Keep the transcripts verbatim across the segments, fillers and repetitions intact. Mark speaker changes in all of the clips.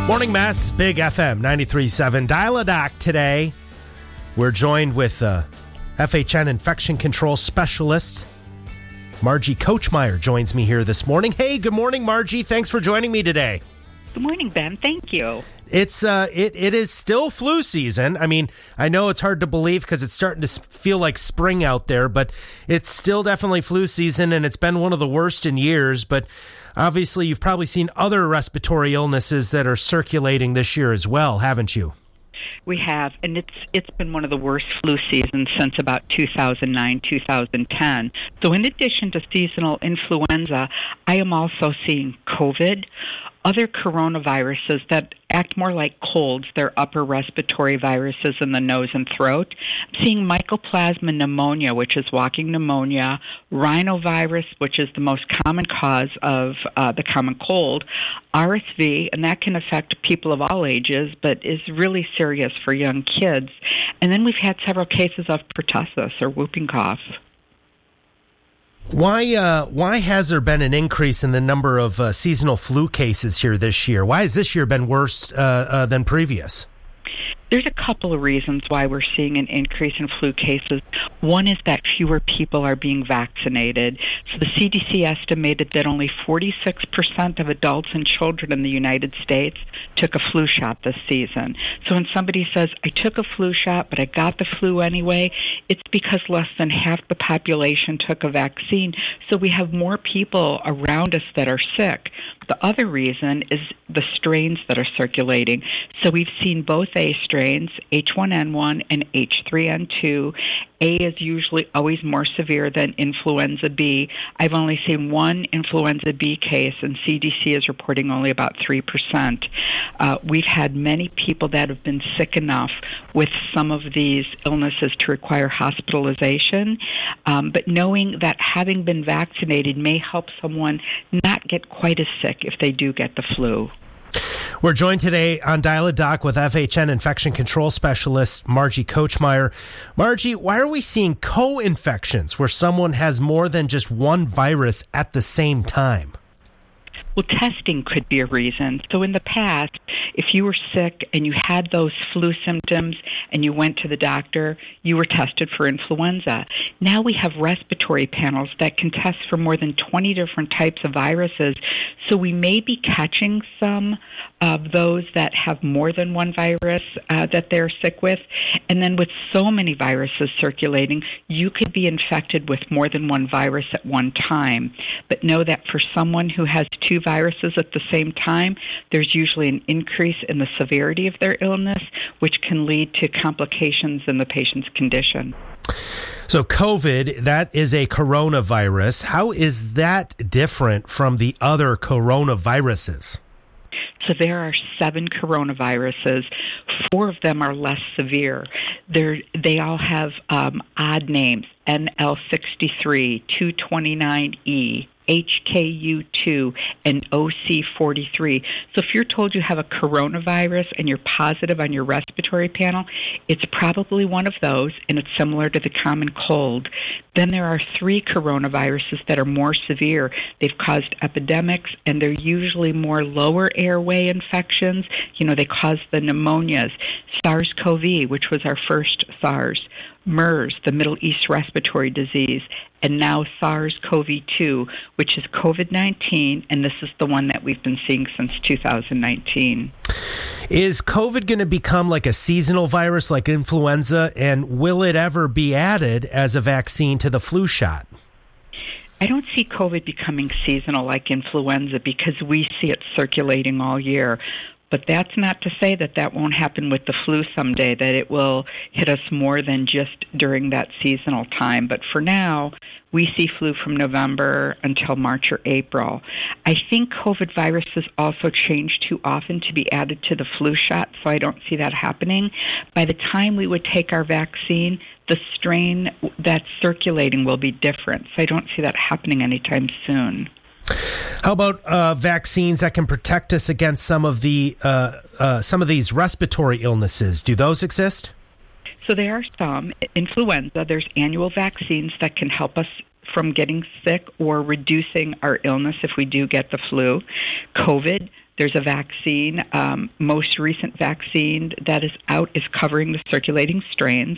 Speaker 1: Morning Mess, Big F M ninety-three point seven. Dial-A-Doc today. We're joined with uh, F H N Infection Control Specialist Margie Kochmeyer joins me here this morning. Hey, good morning, Margie. Thanks for joining me today.
Speaker 2: Good morning, Ben. Thank you.
Speaker 1: It's uh, it it is still flu season. I mean, I know it's hard to believe because it's starting to feel like spring out there, but it's still definitely flu season, and it's been one of the worst in years. But obviously, you've probably seen other respiratory illnesses that are circulating this year as well, haven't you?
Speaker 2: We have, and it's it's been one of the worst flu seasons since about two thousand nine, two thousand ten. So in addition to seasonal influenza, I am also seeing COVID, other coronaviruses that act more like colds. They're upper respiratory viruses in the nose and throat. I'm seeing mycoplasma pneumonia, which is walking pneumonia, rhinovirus, which is the most common cause of uh, the common cold, R S V, and that can affect people of all ages, but is really serious for young kids. And then we've had several cases of pertussis, or whooping cough.
Speaker 1: Why uh, why has there been an increase in the number of uh, seasonal flu cases here this year? Why has this year been worse uh, uh, than previous?
Speaker 2: There's a couple of reasons why we're seeing an increase in flu cases. One is that fewer people are being vaccinated. So the C D C estimated that only forty-six percent of adults and children in the United States took a flu shot this season. So when somebody says, I took a flu shot, but I got the flu anyway, it's because less than half the population took a vaccine. So we have more people around us that are sick. The other reason is the strains that are circulating. So we've seen both A strains, H one N one and H three N two. A is usually always more severe than influenza B. I've only seen one influenza B case, and C D C is reporting only about three percent. Uh, we've had many people that have been sick enough with some of these illnesses to require hospitalization, um, but knowing that having been vaccinated may help someone not get quite as sick if they do get the flu.
Speaker 1: We're joined today on Dial-A-Doc with F H N Infection Control Specialist Margie Kochmeyer. Margie, why are we seeing co-infections where someone has more than just one virus at the same time?
Speaker 2: Well, testing could be a reason. So in the past, if you were sick and you had those flu symptoms and you went to the doctor, you were tested for influenza. Now we have respiratory panels that can test for more than twenty different types of viruses. So we may be catching some of those that have more than one virus uh, that they're sick with. And then with so many viruses circulating, you could be infected with more than one virus at one time. But know that for someone who has two viruses at the same time, there's usually an increase in the severity of their illness, which can lead to complications in the patient's condition.
Speaker 1: So COVID, that is a coronavirus. How is that different from the other coronaviruses?
Speaker 2: So there are seven coronaviruses. Four of them are less severe. They're, they all have um, odd names: N L sixty-three, two twenty-nine E, H K U two, and O C forty-three. So if you're told you have a coronavirus and you're positive on your respiratory panel, it's probably one of those, and it's similar to the common cold. Then there are three coronaviruses that are more severe. They've caused epidemics, and they're usually more lower airway infections. You know, they cause the pneumonias. SARS-C o V, which was our first SARS, MERS, the Middle East respiratory disease, and now SARS-C o V two, which is COVID nineteen, and this is the one that we've been seeing since two thousand nineteen.
Speaker 1: Is COVID going to become like a seasonal virus like influenza, and will it ever be added as a vaccine to the flu shot?
Speaker 2: I don't see COVID becoming seasonal like influenza because we see it circulating all year. But that's not to say that that won't happen with the flu someday, that it will hit us more than just during that seasonal time. But for now, we see flu from November until March or April. I think COVID viruses also change too often to be added to the flu shot, so I don't see that happening. By the time we would take our vaccine, the strain that's circulating will be different, so I don't see that happening anytime soon.
Speaker 1: How about uh, vaccines that can protect us against some of the uh, uh, some of these respiratory illnesses? Do those exist?
Speaker 2: So there are some. Influenza, there's annual vaccines that can help us from getting sick or reducing our illness if we do get the flu. COVID, There's a vaccine. Um, most recent vaccine that is out is covering the circulating strains.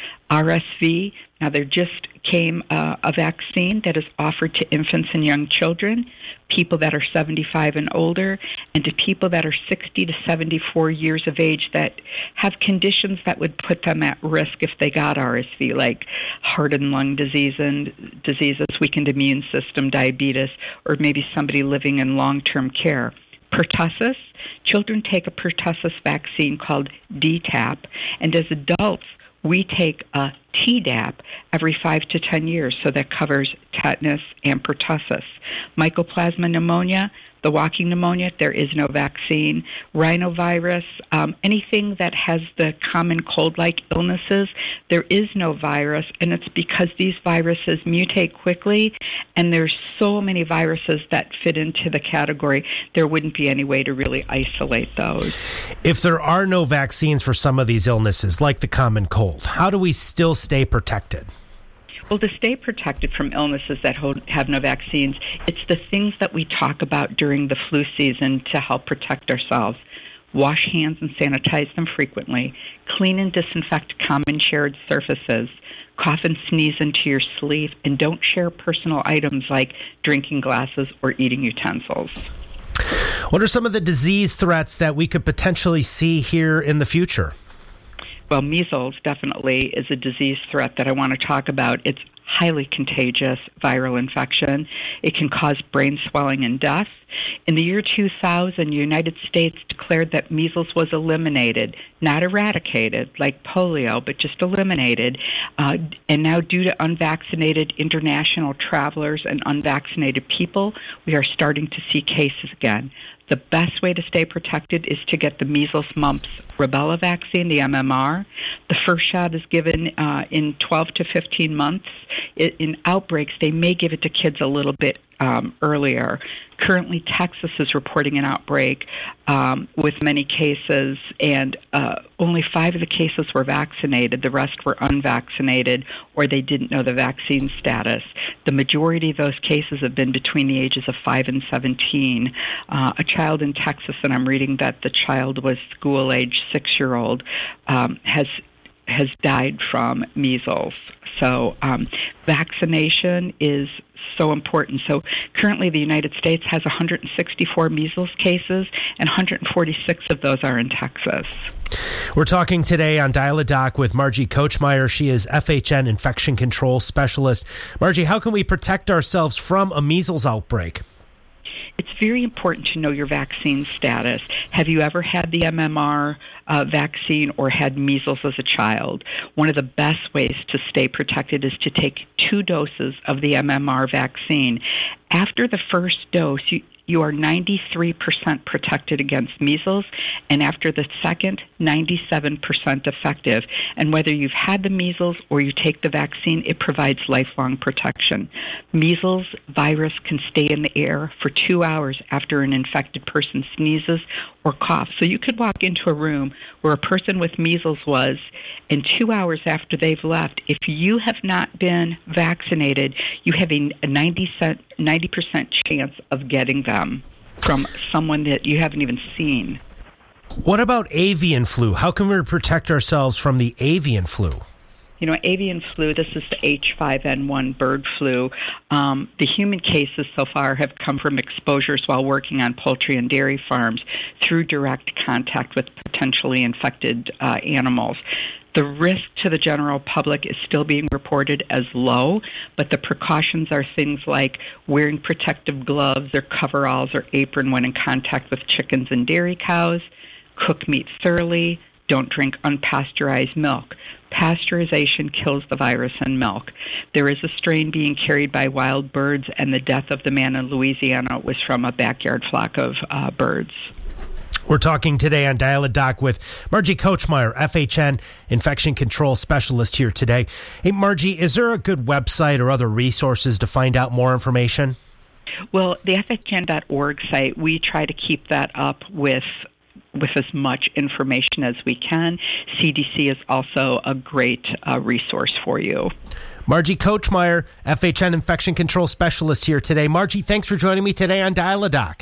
Speaker 2: R S V, now there just came uh, a vaccine that is offered to infants and young children, people that are seventy-five and older, and to people that are sixty to seventy-four years of age that have conditions that would put them at risk if they got R S V, like heart and lung disease and diseases, weakened immune system, diabetes, or maybe somebody living in long-term care. Pertussis, children take a pertussis vaccine called D TAP, and as adults, we take a Tdap every five to ten years, so that covers tetanus and pertussis. Mycoplasma pneumonia, the walking pneumonia, there is no vaccine. Rhinovirus, um, anything that has the common cold-like illnesses, there is no virus, and it's because these viruses mutate quickly, and there's so many viruses that fit into the category, there wouldn't be any way to really isolate those.
Speaker 1: If there are no vaccines for some of these illnesses, like the common cold, how do we still stay protected?
Speaker 2: Well, to stay protected from illnesses that have no vaccines, it's the things that we talk about during the flu season to help protect ourselves. Wash hands and sanitize them frequently. Clean and disinfect common shared surfaces. Cough and sneeze into your sleeve. And don't share personal items like drinking glasses or eating utensils.
Speaker 1: What are some of the disease threats that we could potentially see here in the future?
Speaker 2: Well, measles definitely is a disease threat that I want to talk about. It's highly contagious viral infection. It can cause brain swelling and death. In the year two thousand, the United States declared that measles was eliminated, not eradicated like polio, but just eliminated. Uh, and now, due to unvaccinated international travelers and unvaccinated people, we are starting to see cases again. The best way to stay protected is to get the measles, mumps, rubella vaccine, the M M R. The first shot is given uh, in twelve to fifteen months. It, in outbreaks, they may give it to kids a little bit um, earlier. Currently, Texas is reporting an outbreak um, with many cases, and uh, only five of the cases were vaccinated. The rest were unvaccinated, or they didn't know the vaccine status. The majority of those cases have been between the ages of five and seventeen. Uh, a child in Texas, and I'm reading that the child was school-age, six-year-old, um, has has died from measles. So um, vaccination is so important. So currently the United States has one hundred sixty-four measles cases, and one hundred forty-six of those are in Texas.
Speaker 1: We're talking today on Dial-A-Doc with Margie Kochmeyer. She is F H N Infection Control Specialist. Margie, how can we protect ourselves from a measles outbreak?
Speaker 2: It's very important to know your vaccine status. Have you ever had the M M R uh, vaccine or had measles as a child? One of the best ways to stay protected is to take two doses of the M M R vaccine. After the first dose, you, you are ninety-three percent protected against measles, and after the second, ninety-seven percent effective. And whether you've had the measles or you take the vaccine, it provides lifelong protection. Measles virus can stay in the air for two hours after an infected person sneezes or coughs. So you could walk into a room where a person with measles was, and two hours after they've left, if you have not been vaccinated, you have a ninety percent chance of getting them from someone that you haven't even seen.
Speaker 1: What about avian flu? How can we protect ourselves from the avian flu?
Speaker 2: You know, avian flu, this is the H five N one bird flu. Um, the human cases so far have come from exposures while working on poultry and dairy farms through direct contact with potentially infected uh, animals. The risk to the general public is still being reported as low, but the precautions are things like wearing protective gloves or coveralls or apron when in contact with chickens and dairy cows, cook meat thoroughly, don't drink unpasteurized milk. Pasteurization kills the virus in milk. There is a strain being carried by wild birds, and the death of the man in Louisiana was from a backyard flock of uh, birds.
Speaker 1: We're talking today on Dial-A-Doc with Margie Kochmeyer, F H N Infection Control Specialist here today. Hey, Margie, is there a good website or other resources to find out more information?
Speaker 2: Well, the F H N dot org site, we try to keep that up with with as much information as we can. C D C is also a great uh, resource for you.
Speaker 1: Margie Kochmeyer, F H N Infection Control Specialist here today. Margie, thanks for joining me today on Dial-A-Doc.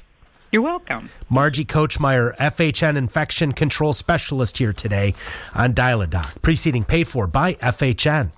Speaker 2: You're welcome.
Speaker 1: Margie Kochmeyer, F H N Infection Control Specialist here today on Dial a Doc. Preceding paid for by F H N.